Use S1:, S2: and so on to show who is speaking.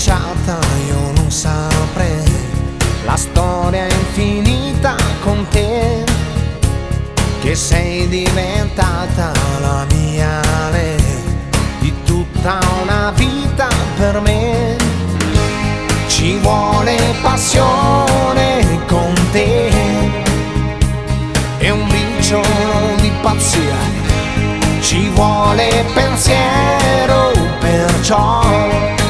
S1: cominciata io non saprei, la storia è infinita con te, che sei diventata la mia lei, di tutta una vita per me. Ci vuole passione con te e un briciolo di pazzia, ci vuole pensiero, perciò